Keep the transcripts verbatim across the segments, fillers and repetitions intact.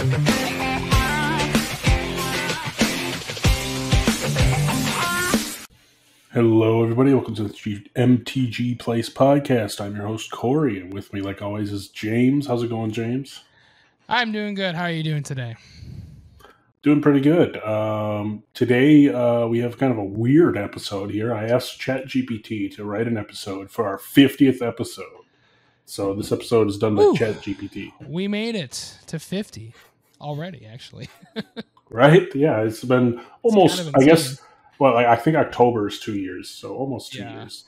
Hello, everybody. Welcome to the M T G Place podcast. I'm your host, Corey, and with me, like always, is James. How's it going, James? I'm doing good. How are you doing today? Doing pretty good. Um, today, uh, we have kind of a weird episode here. I asked ChatGPT to write an episode for our fiftieth episode. So this episode is done by Ooh, ChatGPT. We made it to fifty already, actually. Right? Yeah, it's been almost, it's kind of I guess... Well, I think October is two years, so almost two yeah. years.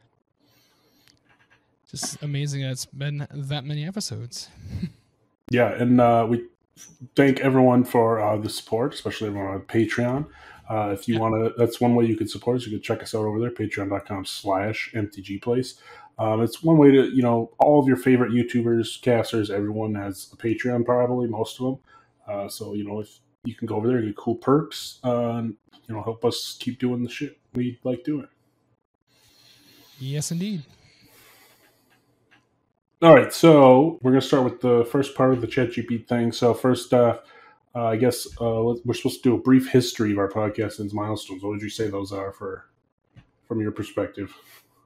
Just amazing that it's been that many episodes. Yeah, and uh, we thank everyone for uh, the support, especially everyone on Patreon. Uh, if you yeah. want to, that's one way you can support us. You can check us out over there, patreon.com slash mtgplace. Um, it's one way to, you know, all of your favorite YouTubers, casters, everyone has a Patreon, probably, most of them. Uh, so, you know, if you can go over there and get cool perks, uh, you know, help us keep doing the shit we like doing. Yes, indeed. All right, so we're going to start with the first part of the ChatGPT thing. So first, uh, uh, I guess uh, we're supposed to do a brief history of our podcast and its milestones. What would you say those are for, from your perspective?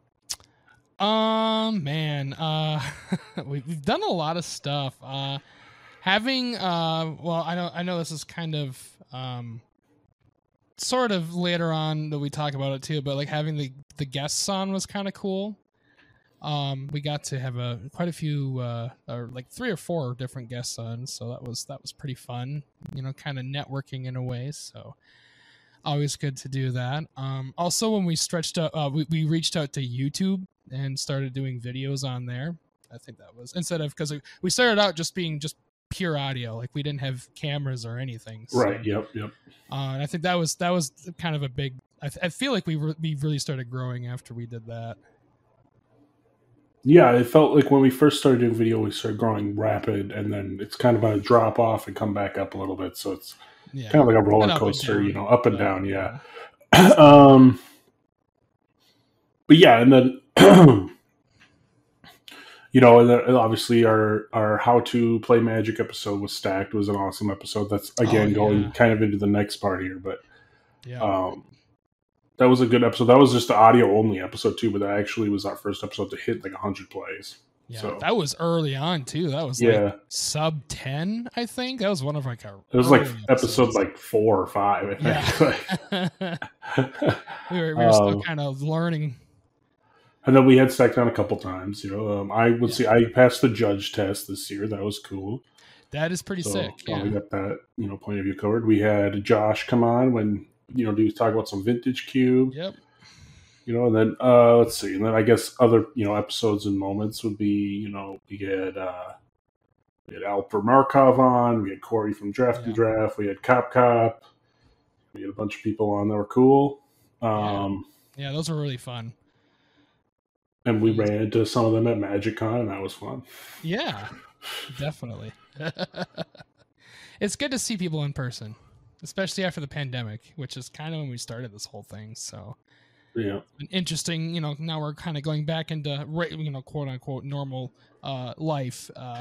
Um, man, uh, we've done a lot of stuff. Uh, having, uh, well, I know, I know this is kind of, um, sort of later on that we talk about it too, but like having the, the guests on was kind of cool. Um, we got to have a quite a few, uh, or like three or four different guests on, so that was that was pretty fun. You know, kind of networking in a way. So always good to do that. Um, also when we stretched out, uh, we we reached out to YouTube and started doing videos on there. I think that was instead of because we started out just being just pure audio, like we didn't have cameras or anything. So, right. Yep. Yep. Uh, and I think that was that was kind of a big. I, th- I feel like we re- we really started growing after we did that. Yeah, it felt like when we first started doing video, we started growing rapid, and then it's kind of going to drop off and come back up a little bit. So it's yeah. kind of like a roller coaster, you know, up and down. Yeah. um. But yeah, and then you know, and then obviously our our how to play Magic episode was Stacked was an awesome episode. That's again oh, yeah. going kind of into the next part here, but yeah. Um, that was a good episode. That was just the audio only episode too, but that actually was our first episode to hit like a hundred plays. Yeah, so. That was early on too. That was yeah. like sub ten, I think. That was one of like our. It was like episodes. episode like four or five. I think. Yeah. we were we were still um, kind of learning. And then we had Stacked on a couple times. You know, um, I would yeah. see I passed the judge test this year. That was cool. That is pretty so, sick. So yeah. we got that, you know, point of view covered. We had Josh come on when you know do talk about some vintage cube. Yep. You know, and then uh, let's see, and then I guess other you know episodes and moments would be you know we had uh, we had Alper Markov on, we had Corey from Draft and yeah. Draft, we had Cop Cop, we had a bunch of people on that were cool. Um, yeah. yeah, those were really fun. And we ran into some of them at MagicCon, and that was fun. Yeah, definitely. It's good to see people in person, especially after the pandemic, which is kind of when we started this whole thing. So. Yeah, interesting. You know, now we're kind of going back into you know, quote unquote normal uh, life. Uh,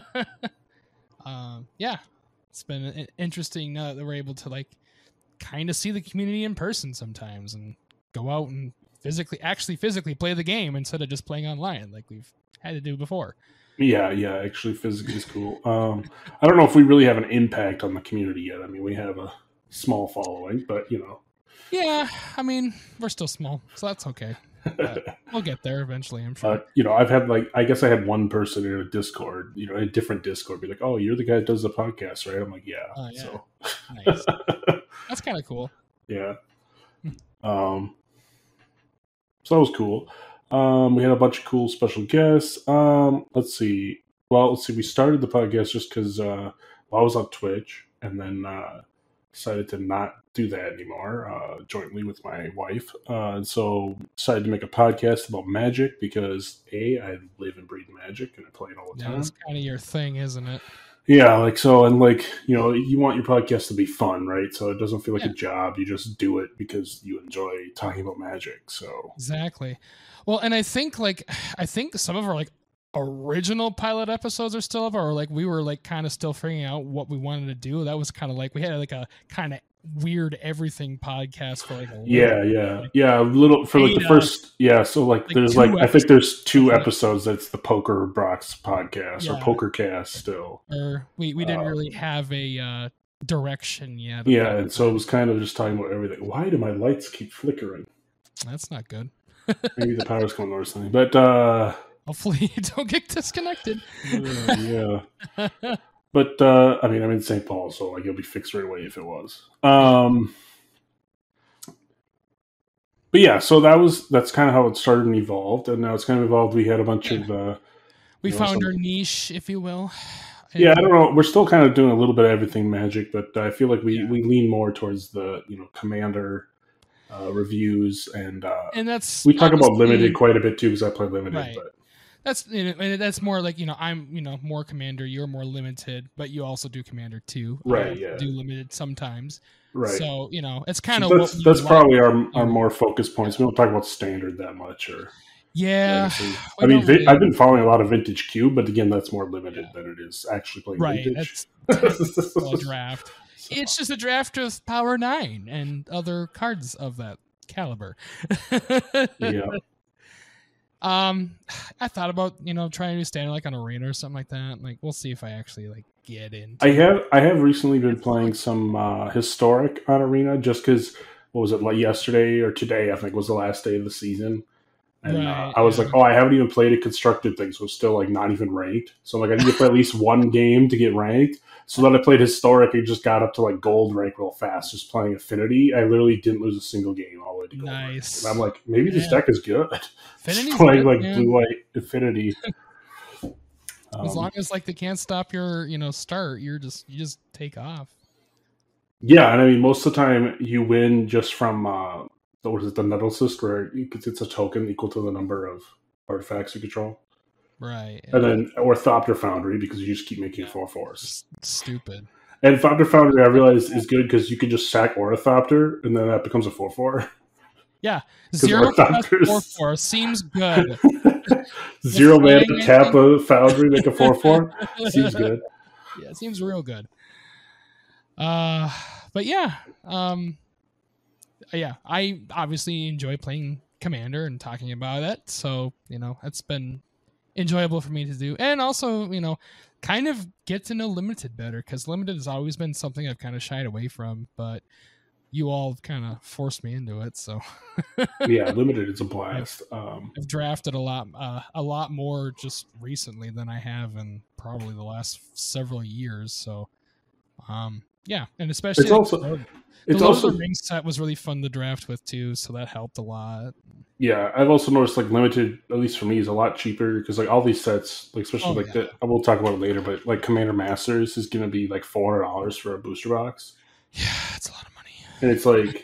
um, yeah, it's been interesting now that we're able to like kind of see the community in person sometimes and go out and physically, actually physically play the game instead of just playing online like we've had to do before. Yeah, yeah, actually physically is cool. Um, I don't know if we really have an impact on the community yet. I mean, we have a small following, but you know. Yeah, I mean, we're still small, so that's okay. But we'll get there eventually, I'm sure. Uh, you know, I've had like, I guess I had one person in a Discord, you know, in a different Discord, be like, "Oh, you're the guy that does the podcast, right?" I'm like, "Yeah." Oh, yeah. So. Nice. That's kind of cool. Yeah. Um. So that was cool. Um, we had a bunch of cool special guests. Um, let's see. Well, let's see. We started the podcast just because uh, well, I was on Twitch, and then uh, decided to not do that anymore uh, jointly with my wife. Uh, and so decided to make a podcast about Magic because A, I live and breathe Magic and I play it all the yeah, time. That's kind of your thing, isn't it? Yeah, like so, and like, you know, you want your podcast to be fun, right? So it doesn't feel like yeah. a job. You just do it because you enjoy talking about Magic. So exactly. Well, and I think like I think some of our like original pilot episodes are still up, or like we were like kind of still figuring out what we wanted to do. That was kind of like we had like a kind of weird everything podcast for like a yeah yeah yeah a little for like the first yeah so like, like there's like episodes. I think there's two episodes that's the Poker Box podcast yeah. or Poker Cast still, or we we didn't uh, really have a uh direction yet. Yeah, and so it was kind of just talking about everything. Why do my lights keep flickering? That's not good. Maybe the power's going or something, but uh hopefully you don't get disconnected. uh, yeah. But, uh, I mean, I'm in Saint Paul, so like it'll be fixed right away if it was. Um, but yeah, so that was that's kind of how it started and evolved, and now it's kind of evolved. We had a bunch yeah. of uh, we found know, some, our niche, if you will. And, yeah, I don't know. We're still kind of doing a little bit of everything Magic, but I feel like we, yeah. we lean more towards the you know Commander uh, reviews, and uh, and that's we talk about Limited quite a bit too because I play Limited, right. but. That's you know, that's more like you know I'm you know more Commander, you're more Limited, but you also do Commander too. Right. I yeah. Do Limited sometimes. Right. So you know it's kind of so that's that's probably like. our our more focus points. We don't talk about Standard that much, or yeah. I mean, really. I've been following a lot of Vintage Cube, but again, that's more limited yeah. than it is actually playing right. Vintage. That's a draft. So. It's just a draft of Power Nine and other cards of that caliber. yeah. Um, I thought about you know trying to do Standard like on Arena or something like that. Like we'll see if I actually like get in. I have I have recently been playing some uh, Historic on Arena just because what was it like yesterday or today I think was the last day of the season, and right, uh, I was yeah. like, oh, I haven't even played a constructed thing, so it's still like not even ranked. So like I need to play at least one game to get ranked. So then I played Historic and just got up to like gold rank real fast, just playing Affinity. I literally didn't lose a single game all the way to gold. Nice. Rank. And I'm like, maybe this yeah. deck is good. Affinity's playing good, like man. blue white Affinity. As um, long as like they can't stop your you know start, you're just you just take off. Yeah, and I mean most of the time you win just from uh, what is it, the Nettle Cyst, where because it's a token equal to the number of artifacts you control. Right. And then, or Thopter Foundry, because you just keep making four fours. Stupid. And Thopter Foundry, I realize, is good because you can just sack Ornithopter, and then that becomes a four four. Yeah. Zero plus four four seems good. Zero mana to tap a Foundry, make a four four. Seems good. Yeah, it seems real good. Uh, But yeah. Um, yeah, I obviously enjoy playing Commander and talking about it. So, you know, it's been enjoyable for me to do, and also you know kind of get to know Limited better, because Limited has always been something I've kind of shied away from, but you all kind of forced me into it. So yeah, Limited is a blast. I've, um I've drafted a lot uh, a lot more just recently than I have in probably the last several years. So um yeah, and especially it's like, also the, it's the also Lord of the Rings set was really fun to draft with too, so that helped a lot. Yeah, I've also noticed like Limited, at least for me, is a lot cheaper because like all these sets, like especially oh, like yeah. the, I will talk about it later, but like Commander Masters is going to be like four hundred dollars for a booster box. Yeah, it's a lot of money. And it's like,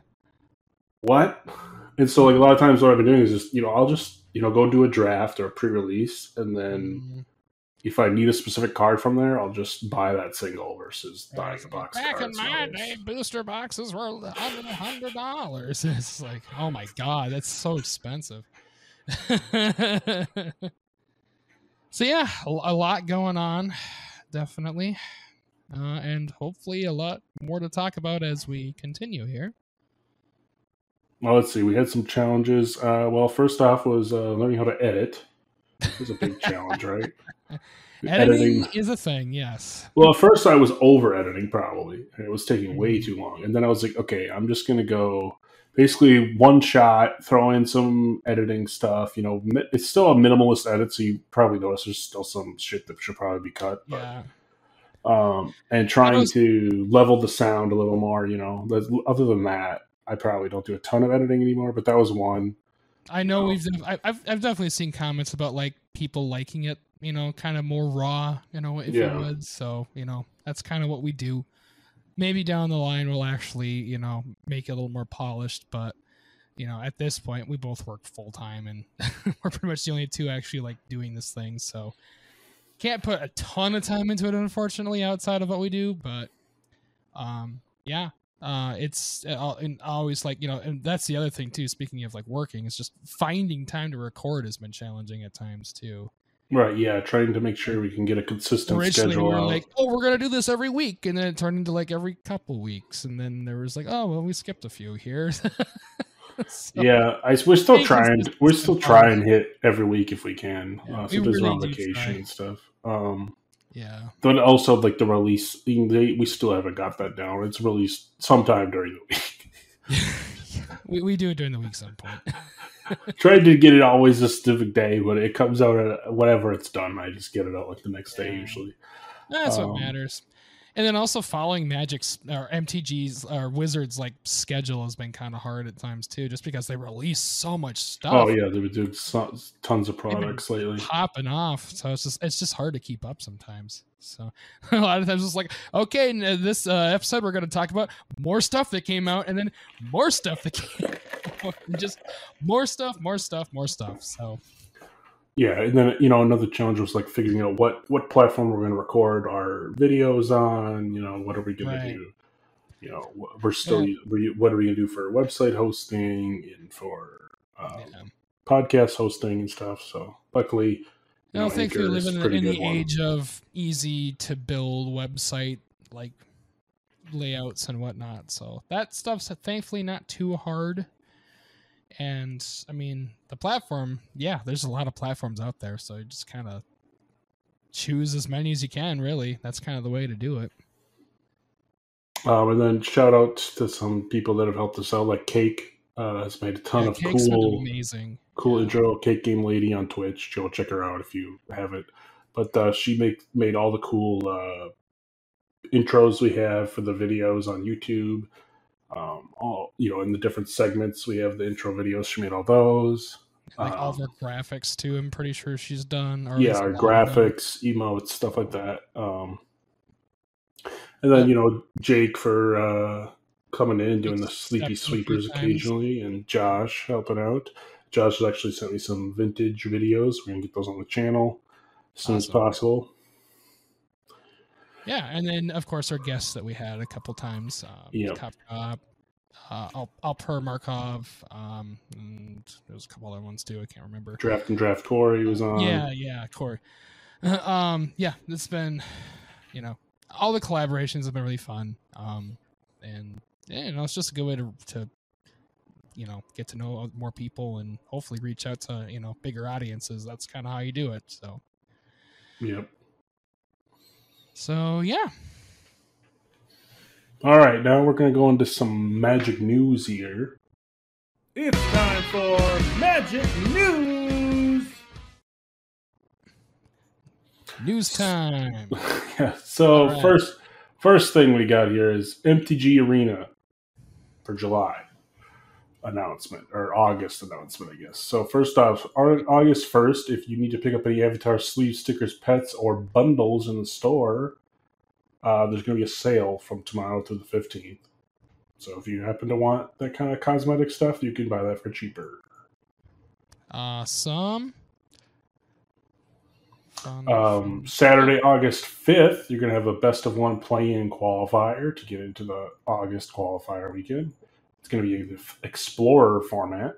what? And so like a lot of times what I've been doing is just you know I'll just you know go do a draft or a pre-release, and then mm. if I need a specific card from there, I'll just buy that single versus buying a box. Back in my day, booster boxes were under a hundred dollars. It's like, oh my god, that's so expensive. So yeah, a lot going on, definitely, uh, and hopefully a lot more to talk about as we continue here. Well, let's see. We had some challenges. Uh, well, first off was uh, learning how to edit. It was a big challenge, right? Editing, editing is a thing, yes. Well, at first I was over editing probably, and it was taking way too long. And then I was like, okay, I'm just going to go basically one shot, throw in some editing stuff. You know, it's still a minimalist edit, so you probably notice there's still some shit that should probably be cut. But, yeah. Um, and trying was- to level the sound a little more, you know. Other than that, I probably don't do a ton of editing anymore, but that was one. I know we've I've I've definitely seen comments about like people liking it, you know, kind of more raw, you know, if yeah. you would. So, you know, that's kind of what we do. Maybe down the line we'll actually, you know, make it a little more polished, but you know, at this point we both work full time and we're pretty much the only two actually like doing this thing. So can't put a ton of time into it, unfortunately, outside of what we do, but um yeah. Uh, it's uh, and always like, you know, and that's the other thing too. Speaking of like working, it's just finding time to record has been challenging at times too. Right, yeah, trying to make sure we can get a consistent Originally, schedule we were out. like, "Oh, we're gonna do this every week," and then it turned into like every couple weeks, and then there was like, "Oh, well, we skipped a few here." So, yeah, I, we're still staying trying. consistent We're has still been fun. trying to hit every week if we can. Yeah, Uh, we sometimes we're really on do vacation try. and stuff. Um, Yeah. But also, like the release, they, we still haven't got that down. It's released sometime during the week. we, we do it during the week some point. Trying to get it always a specific day, but it comes out at whatever it's done. I just get it out like the next Yeah. day usually. That's Um, what matters. And then also following Magic's or M T G's or Wizards like schedule has been kind of hard at times too, just because they release so much stuff. Oh yeah, they've been doing so, tons of products lately. Popping off, so it's just it's just hard to keep up sometimes. So a lot of times it's like, okay, n- this uh, episode we're going to talk about more stuff that came out, and then more stuff that came out, and just more stuff, more stuff, more stuff. So Yeah, and then you know another challenge was like figuring out what what platform we're going to record our videos on. You know, what are we going Right. to do? You know, wh- we're still Yeah. we, what are we going to do for website hosting and for um, yeah. podcast hosting and stuff. So luckily, you No, know, thankfully, we Anchor is live in, a the- pretty in good the one. age of easy to build website like layouts and whatnot. So that stuff's thankfully not too hard. And I mean, the platform, yeah, there's a lot of platforms out there. So you just kind of choose as many as you can, really. That's kind of the way to do it. Um, and then shout out to some people that have helped us out, like Cake uh, has made a ton Yeah, of Cake's been cool, amazing. cool Yeah. intro. Cake Game Lady on Twitch. Go check her out if you haven't. But uh, she make made all the cool uh, intros we have for the videos on YouTube. Um, all you know, in the different segments, we have the intro videos. She made all those. Like all of Um, her graphics, too, I'm pretty sure she's done. Or at yeah, least a our lot of them. graphics, emotes, stuff like that. Um, and then you know Jake for uh, coming in doing the sleepy Stepped in a few sweepers times. occasionally, and Josh helping out. Josh has actually sent me some vintage videos. We're gonna get those on the channel as soon as Awesome. possible. Yeah, and then of course our guests that we had a couple times. Um, Yep. Cop Cop, uh, Al- Alper Markov, um, and there was a couple other ones too. I can't remember. Draft and Draft Corey was on. Yeah, yeah, Corey. um, yeah, it's been, you know, all the collaborations have been really fun. Um, and yeah, you know, it's just a good way to to, you know, get to know more people and hopefully reach out to you know bigger audiences. That's kind of how you do it. So, Yep. so yeah. All right, now we're gonna go into some Magic news here. It's time for Magic News! News time. yeah. So All right. first, first thing we got here is M T G Arena for July announcement or August announcement, I guess. So first off, on August first, if you need to pick up any Avatar sleeve stickers, pets, or bundles in the store, uh, there's going to be a sale from tomorrow to the fifteenth. So if you happen to want that kind of cosmetic stuff, you can buy that for cheaper. Awesome. Fun, Um, fun. Saturday, August fifth, you're going to have a best of one play-in qualifier to get into the August qualifier weekend. It's going to be the Explorer format.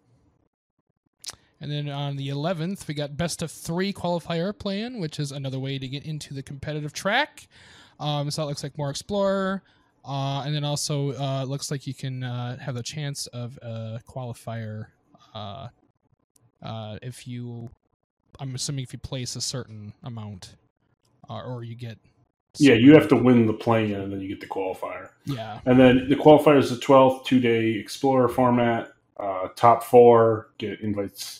And then on the eleventh, we got best of three qualifier plan, which is another way to get into the competitive track. Um, so it looks like more Explorer. Uh, and then also uh, looks like you can uh, have the chance of a qualifier uh, uh, if you, I'm assuming if you place a certain amount uh, or you get. Yeah, you have to win the play-in and then you get the qualifier. Yeah. And then the qualifier is the twelfth, two-day Explorer format. Uh, top four get invites.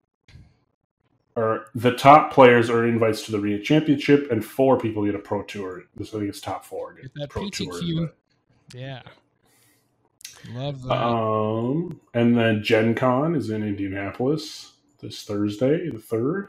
Or the top players are invites to the Arena Championship, and four people get a Pro Tour. So I think it's top four get Get that Pro P T Tour. Q. Yeah. Love that. Um, and then Gen Con is in Indianapolis this Thursday, the third.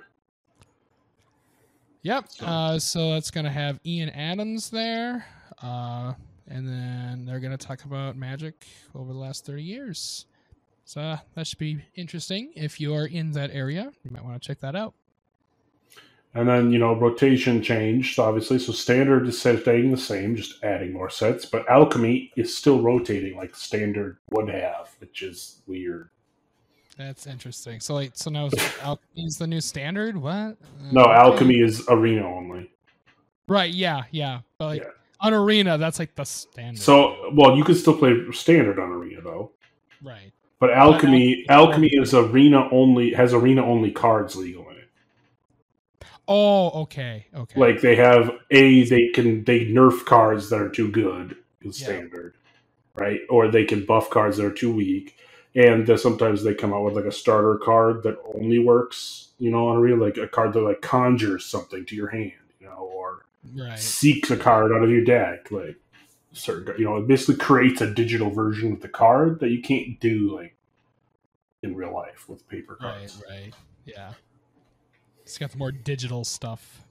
Yep. So- Uh, so that's going to have Ian Adams there. Uh, and then they're going to talk about Magic over the last thirty years. So uh, that should be interesting. If you are in that area, you might want to check that out. And then, you know, rotation changed, obviously. So Standard is staying the same, just adding more sets. But Alchemy is still rotating like Standard would have, which is weird. That's interesting. So like, so now Alchemy is the new standard. What? Uh, No, okay. Alchemy is arena only. Right. Yeah. Yeah. But like Yeah. on arena, that's like the standard. So, well, you can still play standard on arena though. Right. But Alchemy, But Alchemy is arena only. Has arena only cards legal in it. Oh, okay. Okay. Like they have a, they can they nerf cards that are too good in standard, yeah. right? Or they can buff cards that are too weak. And uh, sometimes they come out with like a starter card that only works, you know, on arena, like a card that like conjures something to your hand, you know, or right. seeks a card out of your deck, like certain, you know, it basically creates a digital version of the card that you can't do like in real life with paper cards. Right, right, yeah. It's got the more digital stuff.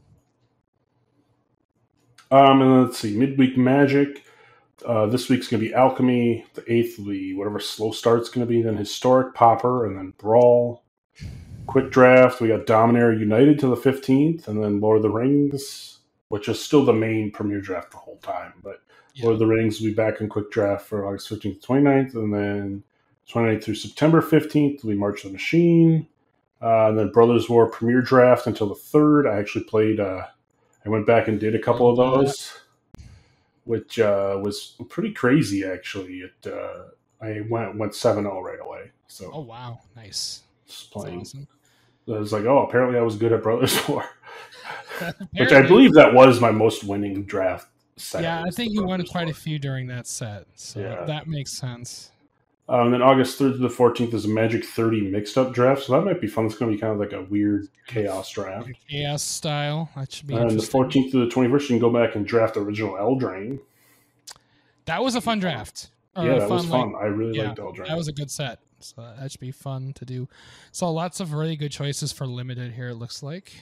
Um, and let's see, midweek Magic. Uh, this week's gonna be Alchemy. The eighth will be whatever slow start's gonna be. Then Historic, Pauper, and then Brawl. Quick Draft. We got Dominaria United to the fifteenth, and then Lord of the Rings, which is still the main Premier Draft the whole time. But yeah. Lord of the Rings will be back in Quick Draft for August fifteenth to twenty-ninth, and then twenty-ninth through September fifteenth will be March of the Machine. Uh, and then Brothers War Premier Draft until the third. I actually played. Uh, I went back and did a couple of those, which uh, was pretty crazy. Actually, it uh, I went went seven oh right away. So oh wow, nice. Just playing. Awesome. I was like, oh, apparently I was good at Brothers War, which I believe that was my most winning draft set. Yeah, I think you won quite War. a few during that set, so yeah. that makes sense. Um, and then August third to the fourteenth is a Magic thirty mixed up draft, so that might be fun. It's going to be kind of like a weird chaos draft. Like chaos style. That should be and interesting. The fourteenth to the twenty-first, you can go back and draft original Eldraine. That was a fun draft. Or yeah, that fun, was fun. Like, I really yeah, liked Eldraine. That was a good set. So that should be fun to do. So lots of really good choices for limited here, it looks like.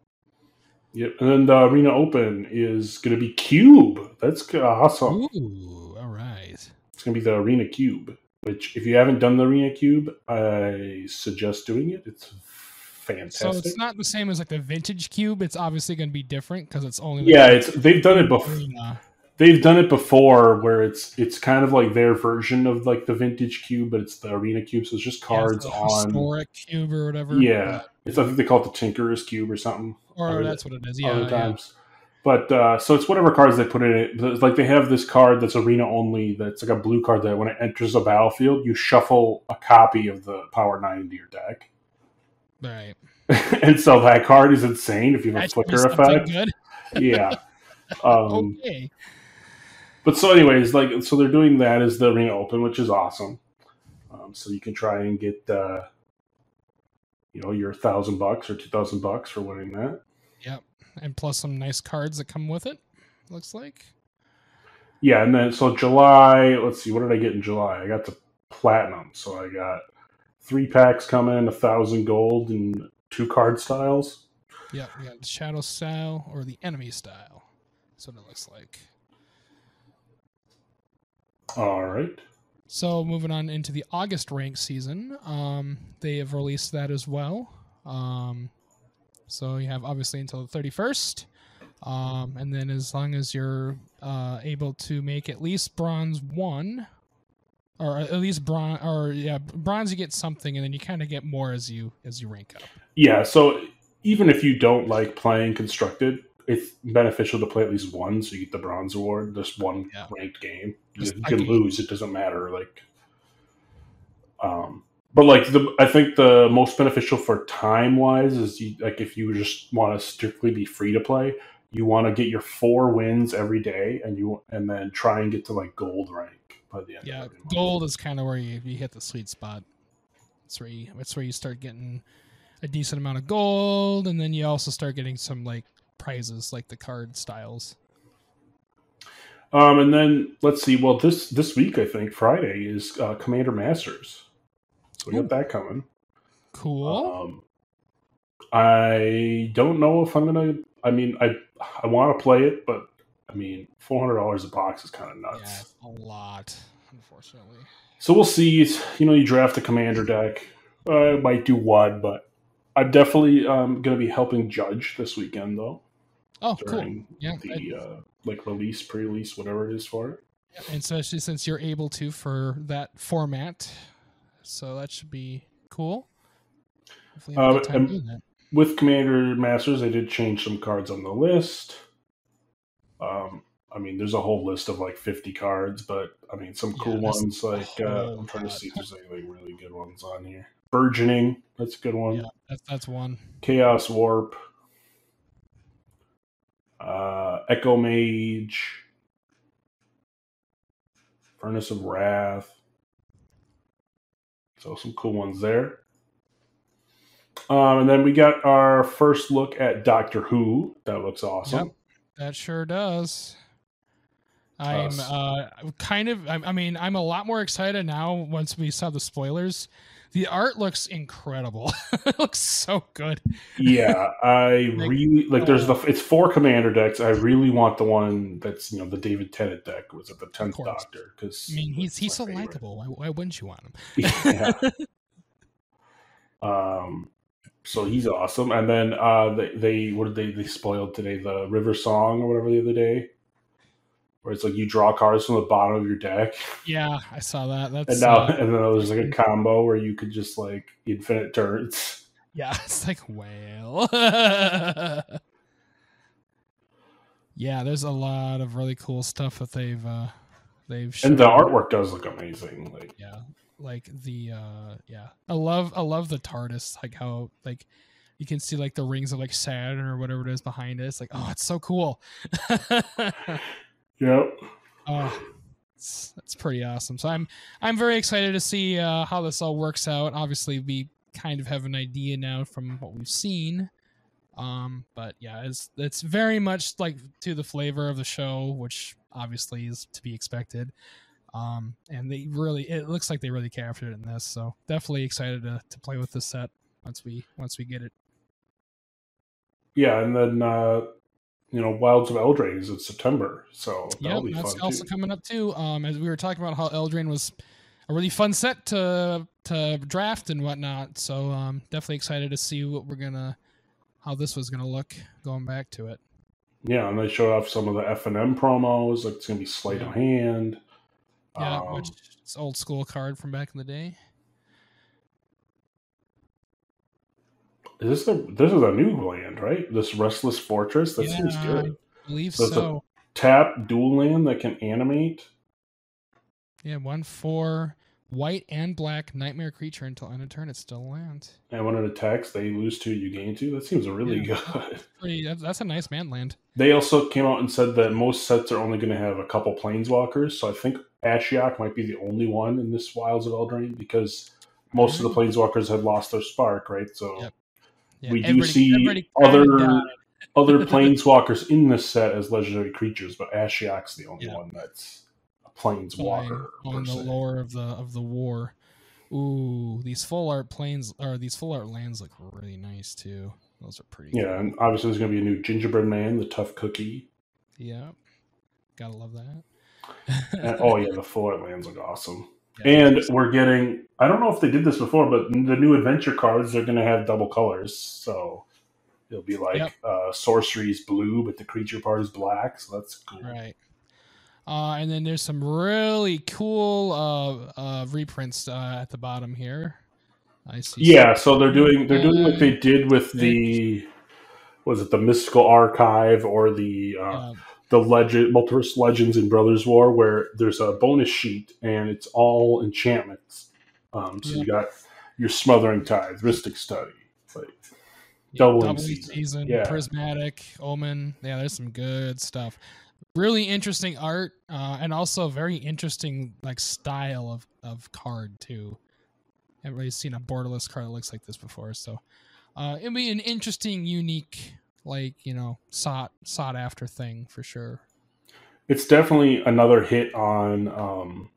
Yep. And then the Arena Open is going to be Cube. That's awesome. Ooh, all right. It's going to be the Arena Cube, which if you haven't done the Arena Cube, I suggest doing it. It's fantastic. So it's not the same as like the Vintage Cube. It's obviously going to be different because it's only. Like yeah, it's they've done it before. They've done it before where it's it's kind of like their version of like the Vintage Cube, but it's the Arena Cube, so it's just cards yeah, it's on historic cube or whatever. Yeah, it's I think they call it the Tinkerer's Cube or something. Or that's what it is. Yeah, other yeah. times. But uh, so it's whatever cards they put in it. It's like they have this card that's Arena only. That's like a blue card that when it enters a battlefield, you shuffle a copy of the Power Nine into your deck. Right. And so that card is insane if you have a flicker effect. Good. Yeah. Um, okay. But so, anyways, like so, they're doing that as the Arena Open, which is awesome. Um, so you can try and get, uh, you know, your thousand bucks or two thousand bucks for winning that. Yep, and plus some nice cards that come with it. Looks like. Yeah, and then so July. Let's see, what did I get in July? I got the platinum, so I got three packs coming, a thousand gold, and two card styles. Yeah, we got the Shadow style or the Enemy style. That's what it looks like. All right. So moving on into the August rank season, um, they have released that as well. Um, so you have obviously until the thirty-first, um, and then as long as you're uh, able to make at least bronze one, or at least bronze, or yeah, bronze, you get something, and then you kind of get more as you as you rank up. Yeah. So even if you don't like playing constructed, it's beneficial to play at least one, so you get the bronze award. Just one yeah. ranked game. You, you can lose; it doesn't matter. Like, um, but like the, I think the most beneficial for time wise is you, like if you just want to strictly be free to play, you want to get your four wins every day, and you and then try and get to like gold rank by the end. Yeah, of gold is kind of where you you hit the sweet spot. That's where you that's where you start getting a decent amount of gold, and then you also start getting some like prizes like the card styles. Um, and then let's see. Well, this this week I think Friday is uh, Commander Masters, so we Ooh. got that coming. Cool. Um, I don't know if I'm gonna. I mean, I I want to play it, but I mean, four hundred dollars a box is kind of nuts. Yeah, a lot, unfortunately. So we'll see. It's, you know, you draft a Commander deck. Uh, I might do one, but I'm definitely um, going to be helping judge this weekend, though. Oh, cool. Yeah. The uh, like release, pre-release, whatever it is for it. Yeah, and especially since you're able to for that format, so that should be Cool. Hopefully have a good Uh, time doing that. with Commander Masters, they did change some cards on the list. Um, I mean, there's a whole list of like fifty cards, but I mean, some cool Yeah, there's ones. Like a uh, whole I'm trying to lot. see if there's any like really good ones on here. Burgeoning, that's a good one. Yeah, that's that's one. Chaos Warp, uh, Echo Mage, Furnace of Wrath. So some cool ones there. Um, and then we got our first look at Doctor Who. That looks awesome. Yep, that sure does. I'm uh, kind of, I, I mean, I'm a lot more excited now once we saw the spoilers. The art looks incredible. It looks so good. Yeah, I Like, really like. There's the uh, it's four commander decks. I really want the one that's you know the David Tennant deck. Was it the tenth course. Doctor? Because I mean, he's he's my so favorite. likable. Why, why wouldn't you want him? Yeah. um. So he's awesome. And then uh, they they what did they they spoiled today? The River Song or whatever the other day, where it's like you draw cards from the bottom of your deck. Yeah, I saw that. That's And now uh, and then there was like a combo where you could just like infinite turns. yeah, it's like whale. Yeah, there's a lot of really cool stuff that they've uh, they've shown. And the artwork does look amazing. Like Yeah, like the uh, yeah, I love I love the TARDIS. Like how like you can see like the rings of like Saturn or whatever it is behind it. It's like, oh, it's so cool. Yep. Oh, it's, it's pretty awesome. So I'm I'm very excited to see uh, how this all works out. Obviously, we kind of have an idea now from what we've seen. Um, but yeah, it's it's very much like to the flavor of the show, which obviously is to be expected. Um, and they really it looks like they really captured it in this. So definitely excited to to play with this set once we once we get it. Yeah, and then uh, you know, Wilds of Eldraine is in September, so that'll Yeah, be that's fun also too. coming up too. Um, as we were talking about how Eldraine was a really fun set to to draft and whatnot. So um, definitely excited to see what we're gonna how this was gonna look going back to it. Yeah, and they showed off some of the F and M promos. Like it's gonna be Sleight Yeah. of Hand. Yeah, Um, which it's old school card from back in the day. is this a this is a new land, right? This Restless Fortress. That Yeah, seems good. I believe So it's a- so. Tap dual land that can animate. Yeah, one for white and black nightmare creature until end of turn. It's still land. And when it attacks, they lose two, you gain two. That seems really Yeah. good. Pretty, that's, that's a nice man land. They also came out and said that most sets are only going to have a couple planeswalkers. So I think Ashiok might be the only one in this Wilds of Eldraine because most of the planeswalkers had lost their spark, right? So Yep. Yeah, we do everybody- see everybody kinda other died. other planeswalkers in this set as legendary creatures, but Ashiok's the only Yeah. one that's a planeswalker. on per the se. lore of the of the war. Ooh, these full art planes or these full art lands look really nice too. Those are pretty. Yeah, and obviously there's going to be a new Gingerbread Man, the Tough Cookie. Yeah, gotta love that. And, oh yeah, the full art lands look awesome. Yeah, And nice. we're getting, I don't know if they did this before, but the new adventure cards are going to have double colors. So it'll be like Yep. uh, sorcery's blue, but the creature part is black. So that's cool. Right. Uh, and then there's some really cool uh, uh, reprints uh, at the bottom here. I see. Yeah, so they're doing they're doing what Uh, they did with the was it the Mystical Archive or the uh, uh, the legend Multiverse Legends in Brothers War, where there's a bonus sheet and it's all enchantments. Um, so Yeah. you got your Smothering Tithe, Mystic Study, like yeah, Doubling Season. Yeah. Prismatic, Omen. Yeah, there's some good stuff. Really interesting art, uh, and also very interesting like style of, of card too. Haven't really seen a borderless card that looks like this before, so uh, it'll be an interesting, unique, like you know, sought sought after thing for sure. It's definitely another hit on um,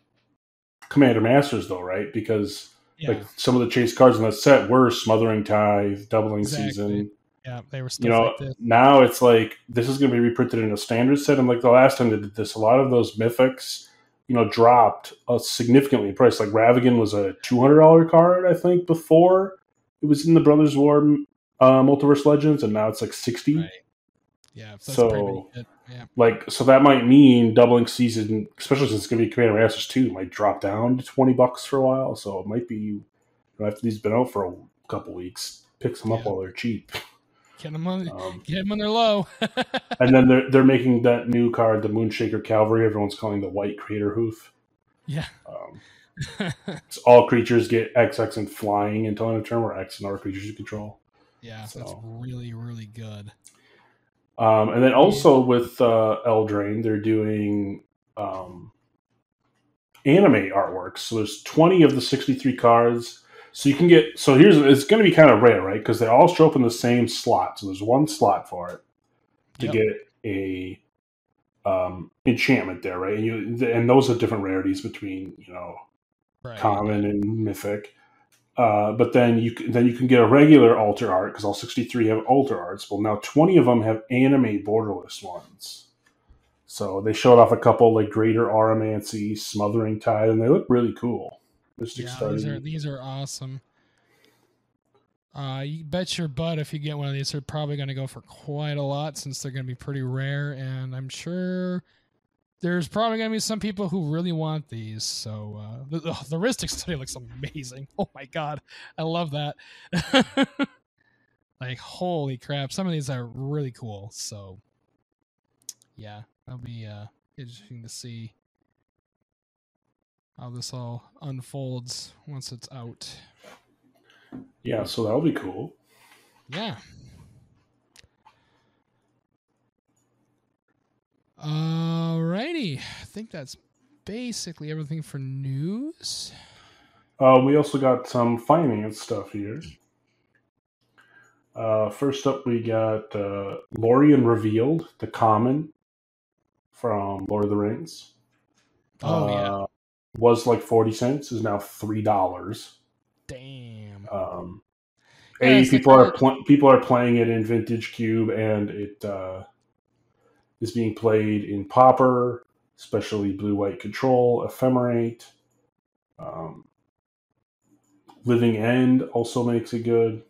Commander Masters, though, right? Because Yeah, like some of the chase cards in that set were Smothering Tithe, Doubling Exactly. Season. yeah, they were stuff You know, like this. now it's like this is going to be reprinted in a standard set, and like the last time they did this, a lot of those mythics, you know, dropped uh, significantly in price. Like Ravagan was a two hundred dollar card, I think, before it was in the Brothers War uh, Multiverse Legends, and now it's like sixty. Right. Yeah, so, So- that's pretty big hit. Yeah, Like, so that might mean Doubling Season, especially since it's going to be Commander Masters two, might drop down to twenty bucks for a while. So it might be after these been out for a couple weeks, pick some up Yeah. while they're cheap. Get them on, Um, get them on their low. and then they're they're making that new card, the Moonshaker Cavalry. Everyone's calling the White Crater Hoof. Yeah. Um, so all creatures get X X and flying until end of turn, where X and R creatures you control. Yeah, So. that's really, really good. Um, and then also with uh, Eldraine, they're doing um, anime artworks. So there's twenty of the sixty-three cards. So you can get. So here's it's going to be kind of rare, right? Because they all show up in the same slot. So there's one slot for it to Yep. get a um, enchantment there, right? And you and those are different rarities between you know Right. common and mythic. Uh, but then you can, then you can get a regular altar art because all sixty-three have altar arts. Well, now twenty of them have anime borderless ones. So they showed off a couple like Greater Auramancy, Smothering Tide, and they look really cool. Mystic Yeah, Star. these are these are awesome. Uh, you bet your butt if you get one of these, they're probably going to go for quite a lot since they're going to be pretty rare, and I'm sure there's probably going to be some people who really want these. So uh, the, the, the Rhystic Study looks amazing. Oh my god, I love that. Like holy crap, some of these are really cool. So yeah, that'll be uh, interesting to see how this all unfolds once it's out. Yeah, so that'll be cool. Yeah. Alrighty. I think that's basically everything for news. Uh, we also got some finance stuff here. Uh, first up, we got uh, Lorien Revealed, the common from Lord of the Rings. Oh, uh, yeah. Was like forty cents, is now three dollars. Damn. Um, Yeah, A, it's the people are kind of- pl- people are playing it in Vintage Cube, and it uh, is being played in Pauper, especially Blue White Control, Ephemerate. Um, Living End also makes it good.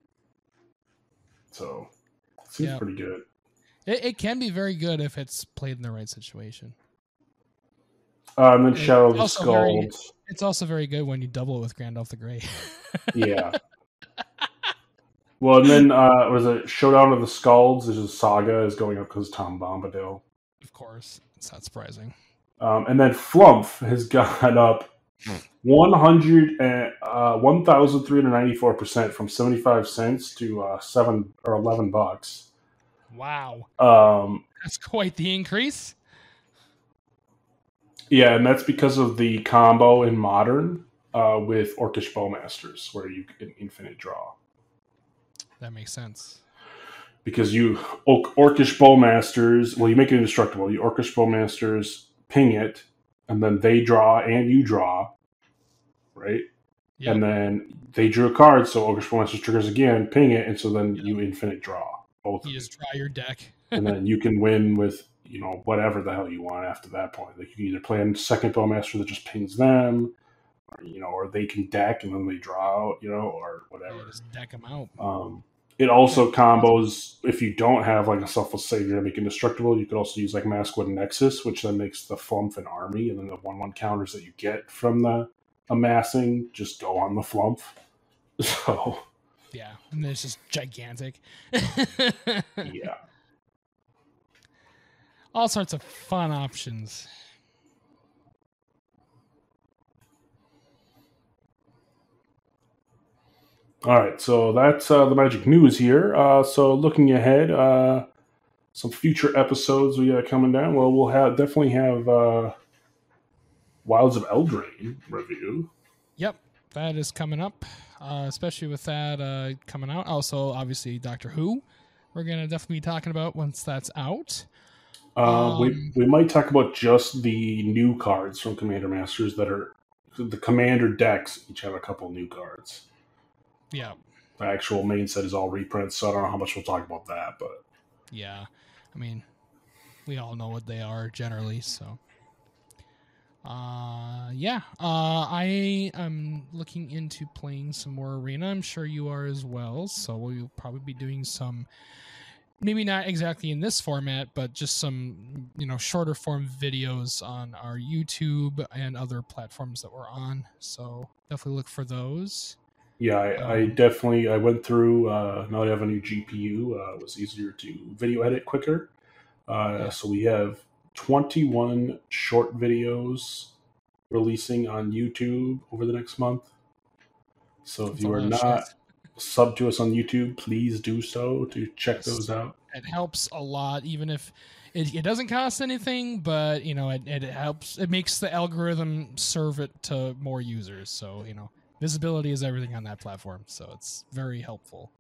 So it seems Yeah. pretty good. It, it can be very good if it's played in the right situation. Uh, and then It's Shadow of the also very- Skulls. It's also very good when you double it with Gandalf the Grey. Yeah. Well, and then uh, was it Showdown of the Skulls? There's a saga is going up because Tom Bombadil. Of course. It's not surprising. Um, and then Flumph has gone up one hundred and uh, one thousand three hundred ninety-four percent from seventy-five cents to uh, seven or eleven bucks. Wow. Um, That's quite the increase. yeah, and that's because of the combo in Modern uh, with Orcish Bowmasters, where you get infinite draw. That makes sense. Because you Or- Orcish Bowmasters, well, you make it indestructible. You Orcish Bowmasters ping it, and then they draw and you draw, right? Yep. And then they drew a card, so Orcish Bowmasters triggers again, ping it, and so then Yep. you infinite draw both. You of just draw your deck. and then you can win with you know whatever the hell you want after that point. Like you can either play a second Bowmaster that just pings them, or you know, or they can deck and then they draw out, you know, or whatever. You just deck them out. Um, it also combos if you don't have like a Selfless Savior to make indestructible. You could also use like Maskwood Nexus, which then makes the Flumph an army, and then the one-one counters that you get from the amassing just go on the Flumph. So Yeah, and it's just gigantic. yeah. All sorts of fun options. All right, so that's uh, the Magic News here. Uh, so looking ahead, uh, some future episodes we got coming down. Well, we'll have definitely have uh, Wilds of Eldraine review. Yep, that is coming up, uh, especially with that uh, coming out. Also, obviously, Doctor Who. We're going to definitely be talking about once that's out. Uh, Um, we we might talk about just the new cards from Commander Masters that are the Commander decks. Each have a couple new cards. Yeah, The actual main set is all reprints, so I don't know how much we'll talk about that. But yeah. I mean, we all know what they are generally, so. Uh, yeah. Uh, I am looking into playing some more Arena. I'm sure you are as well, so we'll probably be doing some, maybe not exactly in this format, but just some, you know, shorter form videos on our YouTube and other platforms that we're on. So definitely look for those. Yeah, I, I Um, definitely I went through. Uh, now I have a new G P U. Uh, it was easier to video edit quicker. Uh, yeah. so we have twenty-one short videos releasing on YouTube over the next month. So if It's a you are lot of shit. not sub to us on YouTube, please do so to check those Yes. out. It helps a lot, even if it, it doesn't cost anything, but you know, it, it helps. It makes the algorithm serve it to more users. So, you know, visibility is everything on that platform. So it's very helpful.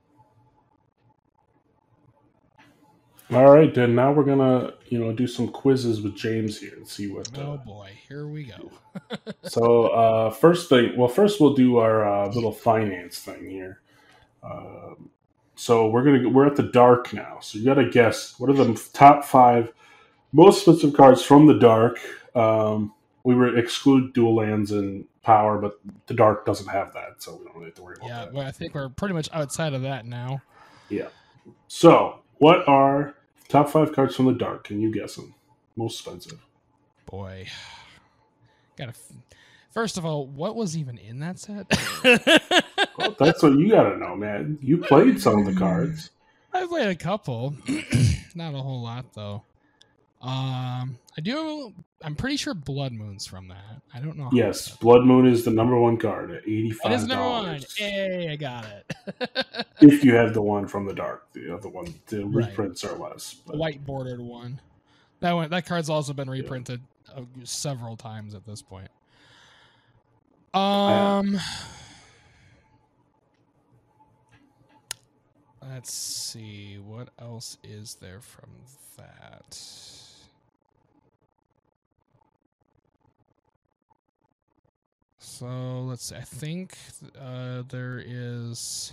All right, then now we're gonna you know do some quizzes with James here and see what. Uh, Oh boy, here we go. so uh, first thing, well, first we'll do our uh, little finance thing here. Um, so we're gonna we're at the dark now. So you got to guess what are the top five most expensive cards from the dark. Um, we were exclude dual lands and power, but the dark doesn't have that, so we don't really have to worry about Yeah, that. well, I think we're pretty much outside of that now. Yeah. So what are top five cards from the dark? Can you guess them? Most expensive. Boy, gotta. First of all, what was even in that set? Well, that's what you got to know, man. You played some of the cards. I played a couple, not a whole lot though. Um, I do. I'm pretty sure Blood Moon's from that. I don't know. How Yes, Blood Moon is the number one card at it eighty-five is number one. dollars. Hey, I got it. If you have the one from the dark, the other one, the Right. reprints are less. The But white bordered one. That one. That card's also been reprinted uh, several times at this point. Um. Let's see. What else is there from that? So let's see. I think uh, there is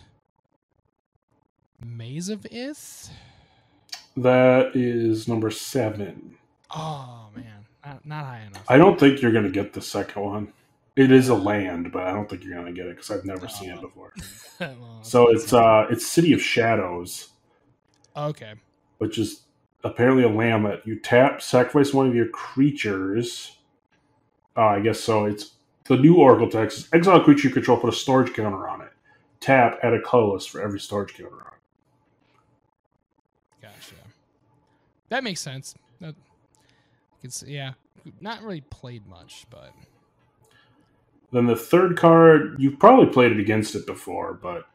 Maze of Ith. that is number seven. Oh man, not, not high enough. I don't think you're going to get the second one. It is a land, but I don't think you're going to get it because I've never seen it Oh. before. Well, So that's it's not- uh, it's City of Shadows, okay. which is apparently a land that you tap, sacrifice one of your creatures. Uh, I guess so. It's the new Oracle text is exile a creature you control, put a storage counter on it. Tap, add a colorless for every storage counter on it. Gotcha. That makes sense. That, it's yeah, not really played much, but Then the third card, you've probably played it against it before, but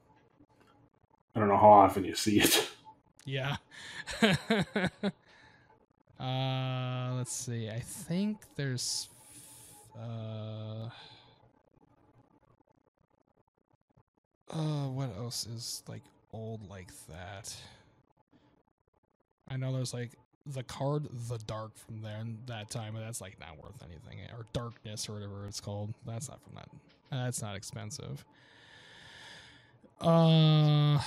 I don't know how often you see it. yeah. uh, let's see. I think there's uh, uh, what else is like old like that? I know there's like the card The Dark from there and that time, but that's like not worth anything. Or Darkness or whatever it's called. That's not from that. That's not expensive. Uh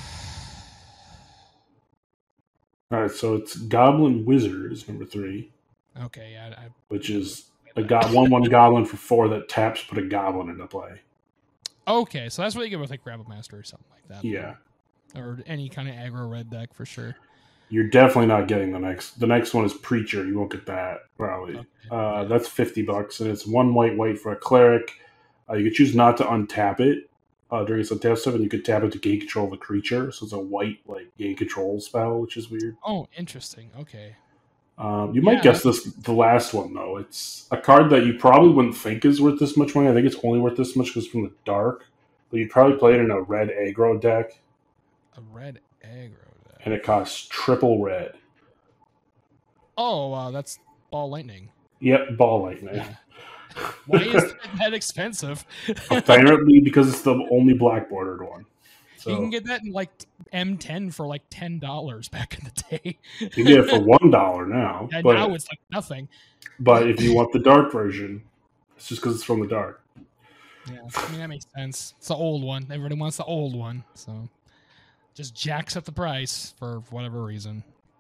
All right, so it's Goblin Wizard is number three, okay, yeah, I, which is a go- one one goblin for four that taps, put a goblin into play. okay, so that's what you get with like Grapple Master or something like that. Yeah, Or any kind of aggro red deck for sure. you're definitely not getting the next. The next one is Preacher. You won't get that probably. Okay. Uh, that's fifty bucks, and it's one white white for a cleric. Uh, you could choose not to untap it uh, during its untap stuff, and you could tap it to gain control of the creature. So it's a white like gain control spell, which is weird. Oh, interesting. Okay. Um, you might Yeah. guess this the last one though. It's a card that you probably wouldn't think is worth this much money. I think it's only worth this much because it's from the dark. But you'd probably play it in a red aggro deck, A red aggro deck. and it costs triple red. Oh, wow, that's Ball Lightning. Yep, ball lightning. Yeah. Why is that, that expensive? Apparently, because it's the only black bordered one. So You can get that in like M ten for like ten dollars back in the day. you can get it for one dollar now. And but now it's like nothing. but if you want the dark version, it's just because it's from the dark. Yeah, I mean that makes sense. It's the old one. Everybody wants the old one, so just jacks up the price for whatever reason.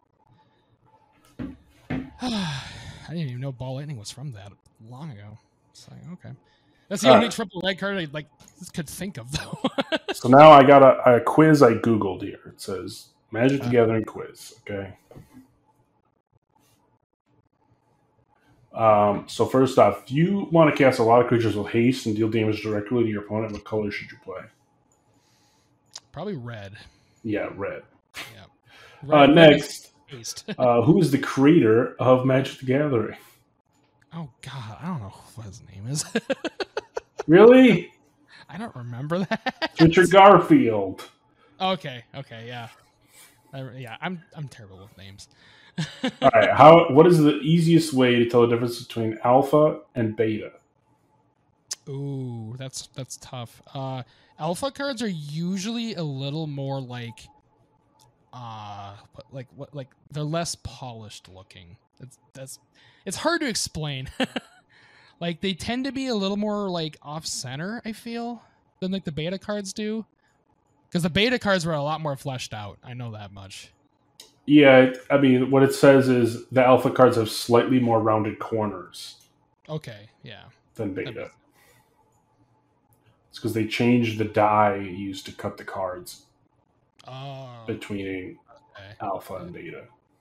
I didn't even know Ball Lightning was from that long ago. It's like okay, that's the All only right. triple red card I like could think of though. So now I got a, a quiz I googled here. It says Magic the Uh. Gathering quiz. Okay. Um, so first off, if you want to cast a lot of creatures with haste and deal damage directly to your opponent, what color should you play? Probably red. Yeah, red. Yeah. Uh, Red, red next, haste. uh, who is the creator of Magic the Gathering? Oh God, I don't know what his name is. Really? I don't remember that. Richard Garfield. Okay, okay, yeah, I, yeah. I'm I'm terrible with names. All right. How? What is the easiest way to tell the difference between alpha and beta? Ooh, that's that's tough. Uh, alpha cards are usually a little more like, uh, like what like they're less polished looking. It's that's it's hard to explain. Like they tend to be a little more like off center. I feel than like the beta cards do, because the beta cards were a lot more fleshed out. I know that much. Yeah, I mean, what it says is the alpha cards have slightly more rounded corners Okay, yeah. than That beta. makes- It's because they changed the die used to cut the cards Oh, between okay. alpha and beta.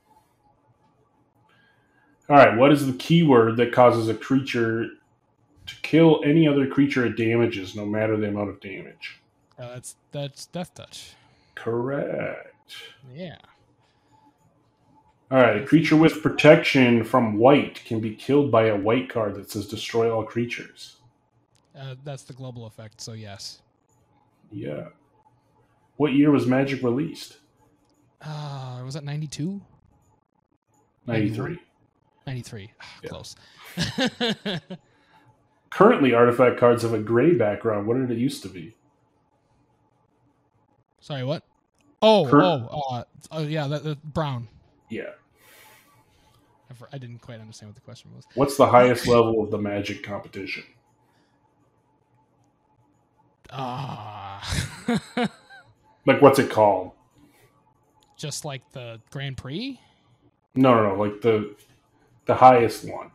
All right, what is the keyword that causes a creature to kill any other creature it damages, no matter the amount of damage? Uh, that's that's Death Touch. Correct. Yeah. All right, a creature with protection from white can be killed by a white card that says destroy all creatures. Uh, that's the global effect. So yes. Yeah. What year was Magic released? Uh, was that ninety-two? ninety-three. ninety-three. Ah, Yeah. Close. Currently, artifact cards have a gray background. What did it used to be? Sorry, what? Oh, Cur- oh, uh, oh, yeah, that, that brown. Yeah. I, for- I didn't quite understand what the question was. What's the highest level of the Magic competition? Ah, Like, what's it called? just like the Grand Prix. No, no, no. Like the the highest one.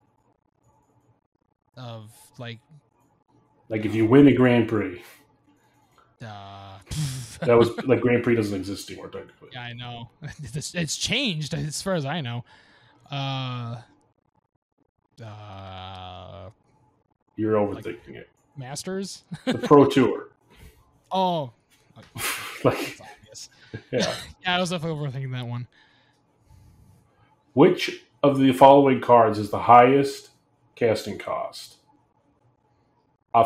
Of like, Like if you win a Grand Prix, uh, that was like Grand Prix doesn't exist anymore technically. yeah, I know. It's, it's changed as far as I know. Uh, uh, You're overthinking it. Masters. The Pro Tour. Oh, Like, that's obvious. yeah. Yeah, I was definitely overthinking that one. Which of the following cards is the highest casting cost? A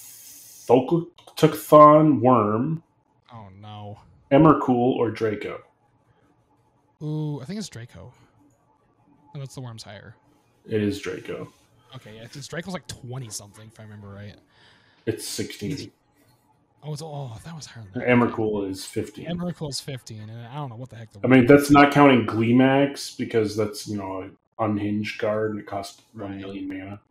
Thoktukthon Worm, Oh no. Emrakul, or Draco? Ooh, I think it's Draco. Oh, that's the worm's higher. It is Draco. Okay, yeah, it's Draco's like twenty something if I remember right. It's sixteen. Oh, it's oh that was higher than And that. Emrakul is fifteen. Emrakul's fifteen, and I don't know what the heck the I mean, that's not counting Gleemax because that's, you know, an unhinged card and it costs one Right. million mana.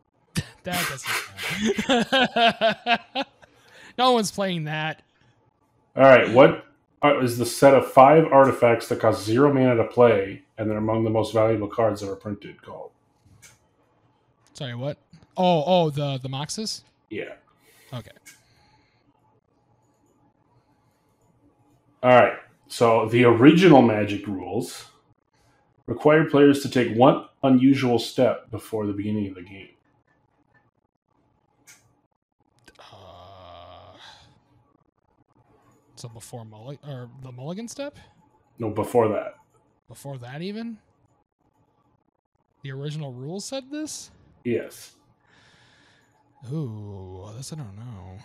that doesn't. No one's playing that. All right, what are- is the set of five artifacts that cost zero mana to play and they're among the most valuable cards ever printed called? Sorry, what? Oh, oh, the the Moxes. Yeah. Okay. All right. So the original Magic rules required players to take one unusual step before the beginning of the game. Uh, so before Mulli- or the Mulligan step? No, before that. Before that even? The original rules said this? Yes. Ooh, this I don't know.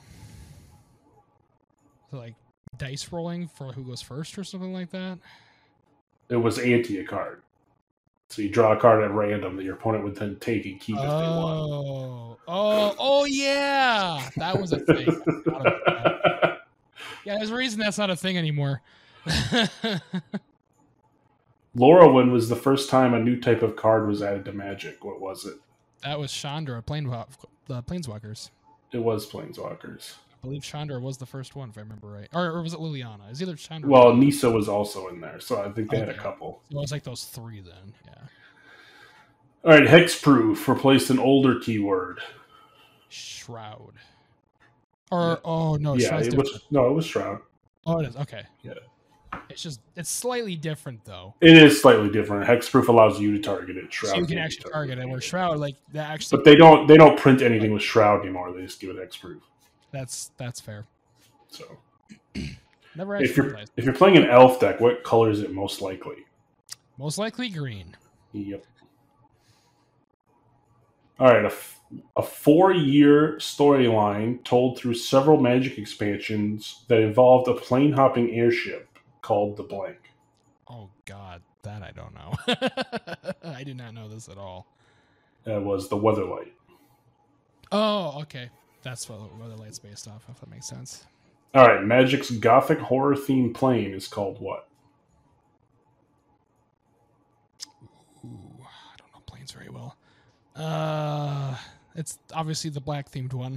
So like dice rolling for who goes first or something like that? It was anti a card. So you draw a card at random that your opponent would then take and keep if they won. Oh, oh, oh yeah, that was a thing. I forgot about that. Yeah, there's a reason that's not a thing anymore. Laurelwind was the first time a new type of card was added to Magic. What was it? That was Chandra, Planewalk, the Planeswalkers. It was Planeswalkers. I believe Chandra was the first one, if I remember right, or, or was it Liliana? It was either Chandra. Well, or Nisa was also in there, so I think they had a Okay. couple. So it was like those three then. Yeah. All right, Hexproof replaced an older keyword. Shroud. Or oh no, yeah, Shroud's it different. was no, it was Shroud. Oh, it is okay. It's just it's slightly different though. It is slightly different. Hexproof allows you to target it. Shroud So you can can't actually target target it. Where Shroud, like that actually. But they don't they don't print anything with Shroud anymore. They just give it Hexproof. That's that's fair. So Never if actually you're played. if you're playing an elf deck, what color is it most likely? Most likely green. Yep. All right, a, f- a four-year storyline told through several Magic expansions that involved a plane-hopping airship called the blank. Oh God, that I don't know. I did not know this at all. That was the Weatherlight. Oh, okay. That's what Weatherlight's based off of. That makes sense. All right, Magic's gothic horror themed plane is called what? Ooh, I don't know planes very well. Uh, it's obviously the black themed one.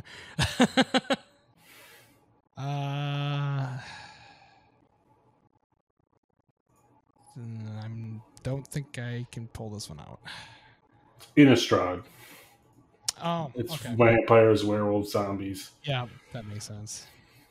uh, I don't think I can pull this one out. Innistrad. Oh, It's okay. vampires, werewolves, zombies. Yeah, that makes sense.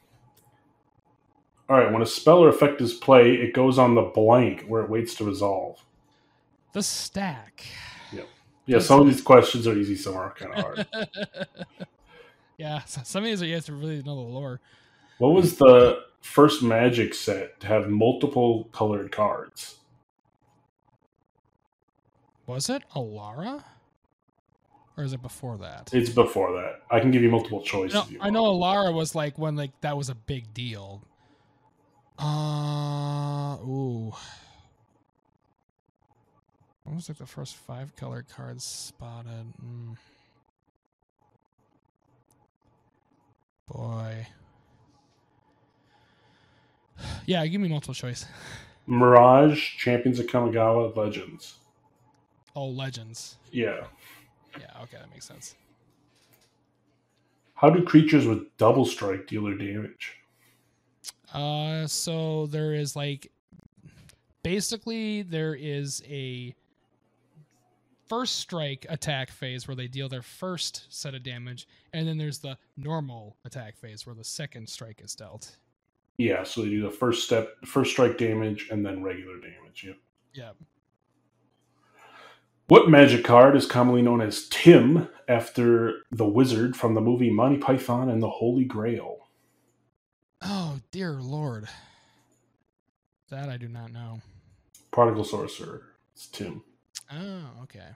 All right, when a spell or effect is played, it goes on the blank where it waits to resolve. The stack. Yep. Yeah, some of these questions are easy, some are kind of hard. Yeah, so some of these are you have to really know the lore. What was the first Magic set to have multiple colored cards? Was it Alara? Or is it before that? It's before that. I can give you multiple choices. No, if you I know want. Alara was like when like that was a big deal. Uh ooh. What was like the first five colored cards spotted? Mm. Boy. Yeah, give me multiple choice. Mirage, Champions of Kamigawa, Legends. Oh, Legends. Yeah. Yeah, okay, that makes sense. How do creatures with double strike deal their damage? Uh, so there is like, basically there is a first strike attack phase where they deal their first set of damage, and then there's the normal attack phase where the second strike is dealt. Yeah, so they do the first step, first strike damage, and then regular damage. Yep. Yeah. What Magic card is commonly known as Tim after the wizard from the movie Monty Python and the Holy Grail? Oh, dear Lord. That I do not know. Prodigal Sorcerer. It's Tim. Oh, okay.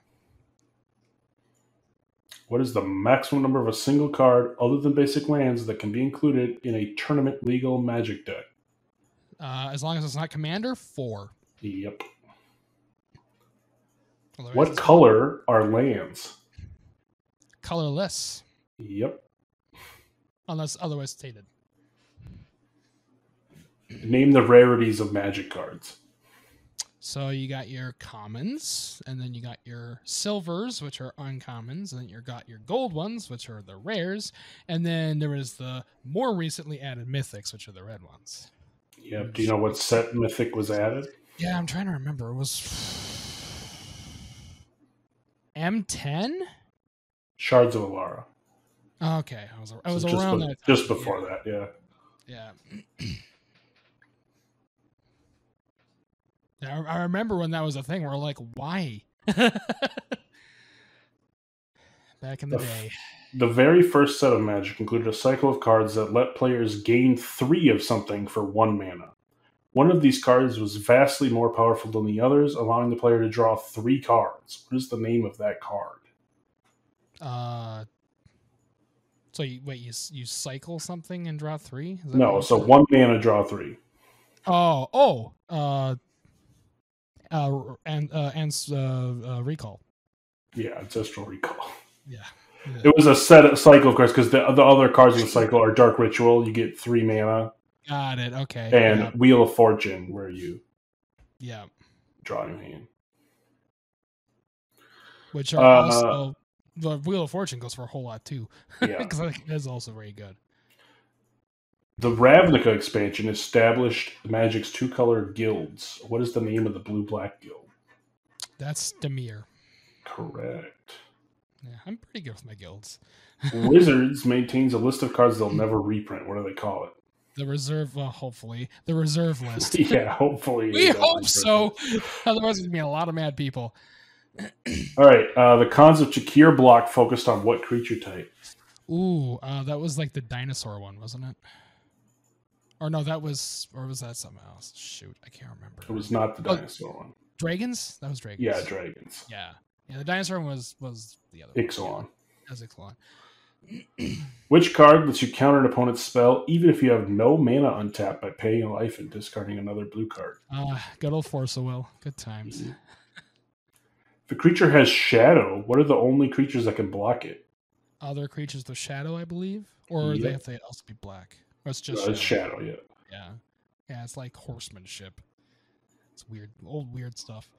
What is the maximum number of a single card other than basic lands that can be included in a tournament legal Magic deck? Uh, as long as it's not Commander, four. Yep. Otherwise What it's color are lands? colorless, Yep. unless otherwise stated. Name the rarities of Magic cards. So you got your commons, and then you got your silvers, which are uncommons, and then you got your gold ones, which are the rares, and then there is the more recently added mythics, which are the red ones. Yep. Do you know what set Mythic was added? Yeah, I'm trying to remember. It was M ten? Shards of Alara. Okay, I was I was So just around be- that time. Just before that, yeah. Yeah. Yeah, I I remember when that was a thing. We're like, why? Back in the The f- day. The very first set of Magic included a cycle of cards that let players gain three of something for one mana. One of these cards was vastly more powerful than the others, allowing the player to draw three cards. What is the name of that card? Uh, so you wait, you you cycle something and draw three? Is that what No, you so said? one mana, draw three. Oh, oh, uh, uh, and uh, and uh, uh, recall. Yeah, Ancestral Recall. Yeah. It was a set of cycle of cards because the, the other cards in the cycle are Dark Ritual, you get three mana, Got it. Okay. and yeah. Wheel of Fortune, where you yeah. draw a new hand. Which are Uh, also the Wheel of Fortune goes for a whole lot too. Yeah. Because I think that's also very good. The Ravnica expansion established Magic's two-color guilds. What is the name of the blue-black guild? That's Demir. Correct. Yeah, I'm pretty good with my guilds. Wizards maintains a list of cards they'll never reprint. What do they call it? the reserve. Well, hopefully the reserve list. Yeah, hopefully. We hope so. Otherwise, there's gonna be a lot of mad people. All right. Uh, the Cons of Chakir block focused on what creature type? Ooh, uh, that was like the dinosaur one, wasn't it? Or no, that was, or was that something else? Shoot, I can't remember. It was not the dinosaur oh, one. Dragons? That was dragons. Yeah, dragons. Yeah, yeah. The dinosaur one was was the other Ixalan. one. That was Ixalan. Which card lets you counter an opponent's spell even if you have no mana untapped by paying a life and discarding another blue card? Ah, uh, good old Force of Will. Good times. Mm-hmm. If a creature has shadow, what are the only creatures that can block it? Other creatures with shadow, I believe, or yep. they have to also be black. Or it's just no, it's shadow. shadow. Yeah. Yeah. Yeah. It's like horsemanship. It's weird, old weird stuff.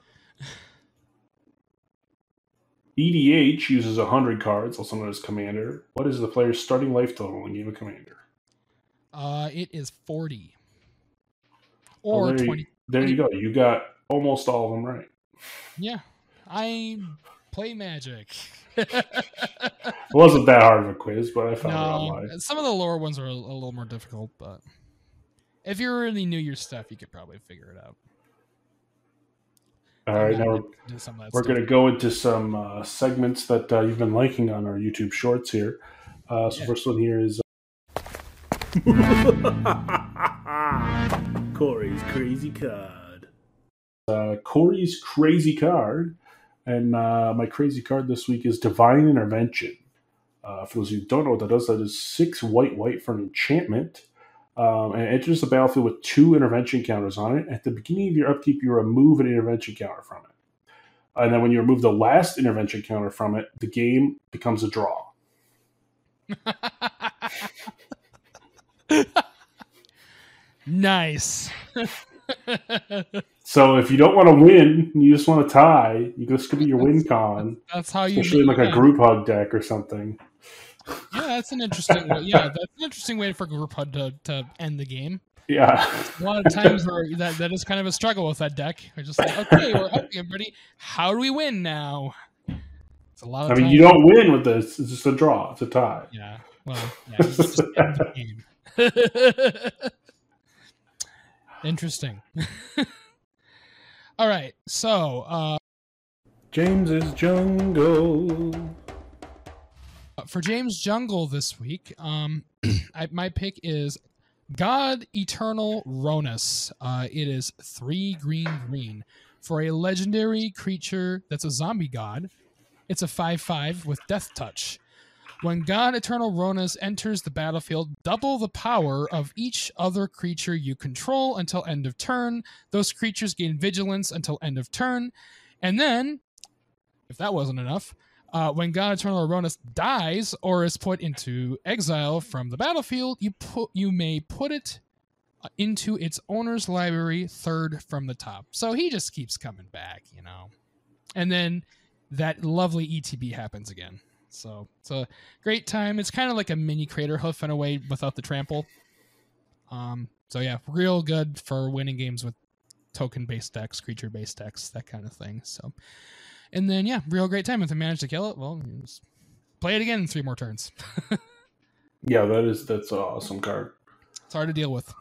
E D H uses one hundred cards, also known as Commander. What is the player's starting life total in Game of Commander? Uh, it is forty. Or well, there twenty. You, there you go. You got almost all of them right. Yeah. I play Magic. It wasn't that hard of a quiz, but I found no, it online. Some of the lower ones are a, a little more difficult, but if you really knew your stuff, you could probably figure it out. All right, now we're, we're going to go into some uh, segments that uh, you've been liking on our YouTube Shorts here. Uh, so yeah. First one here is uh... Corey's Crazy Card. Uh, Corey's Crazy Card. And uh, my crazy card this week is Divine Intervention. Uh, for those of you who don't know what that does, that is six white white for an enchantment. Um, and it enters the battlefield with two intervention counters on it. At the beginning of your upkeep, you remove an intervention counter from it. And then when you remove the last intervention counter from it, the game becomes a draw. Nice. So if you don't want to win, you just want to tie, this could be your win con. That's how you especially in like a group hug deck or something. Yeah, that's an interesting way. Yeah, that's an interesting way for group hug to, to end the game. Yeah. A lot of times where that, that is kind of a struggle with that deck. We're just like, okay, we're hugging everybody. How do we win now? It's a lot of I mean, you don't win with this. It's just a draw. It's a tie. Yeah. Well, yeah, you just end the game. Interesting. All right, so uh, James's Jungle. For James Jungle this week, um, I, my pick is God Eternal Ronus. Uh, it is three green green for a legendary creature that's a zombie god. It's a five five with Death Touch. When God Eternal Ronus enters the battlefield, double the power of each other creature you control until end of turn. Those creatures gain vigilance until end of turn. And then, if that wasn't enough, uh, when God Eternal Ronus dies or is put into exile from the battlefield, you put you may put it into its owner's library third from the top. So he just keeps coming back, you know. And then that lovely E T B happens again. So it's a great time. It's kind of like a mini Crater Hoof in a way without the trample. Um, so yeah, real good for winning games with token-based decks, creature-based decks, that kind of thing. So, and then yeah, real great time. If they manage to kill it, well, you just play it again in three more turns. Yeah, that is that's an awesome card. It's hard to deal with.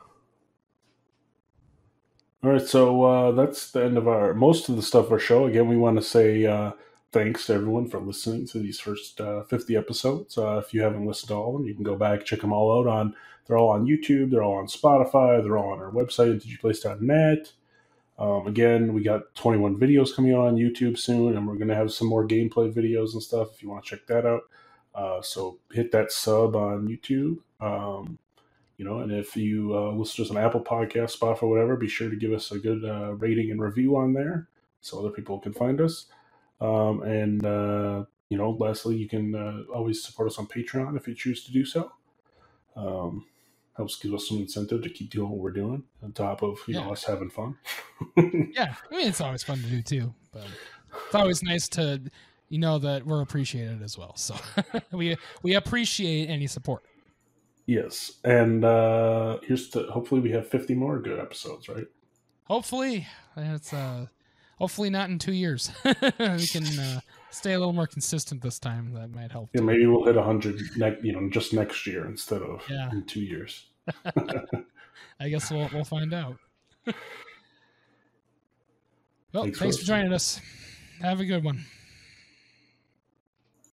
All right, so uh, that's the end of our most of the stuff of our show. Again, we want to say uh, thanks to everyone for listening to these first uh, fifty episodes. Uh, if you haven't listened to all of them, you can go back, check them all out. On They're all on YouTube. They're all on Spotify. They're all on our website, M T G place dot net. Um, again, we got twenty-one videos coming out on YouTube soon, and we're going to have some more gameplay videos and stuff if you want to check that out. Uh, so hit that sub on YouTube. Um, you know, and if you uh, listen to us on Apple Podcasts, Spotify, whatever, be sure to give us a good uh, rating and review on there so other people can find us. Um, and, uh, you know, lastly, you can uh, always support us on Patreon if you choose to do so. Um, helps give us some incentive to keep doing what we're doing on top of, you yeah. know, us having fun. Yeah. I mean, it's always fun to do too, but it's always nice to, you know, that we're appreciated as well. So we, we appreciate any support. Yes. And uh, here's to, hopefully we have fifty more good episodes, right? Hopefully. It's, uh, hopefully not in two years. We can uh, stay a little more consistent this time. That might help. Yeah, maybe we'll hit one hundred, ne- you know, just next year instead of yeah. in two years. I guess we'll we'll find out. Well, Thanks thanks for for joining us. Have a good one.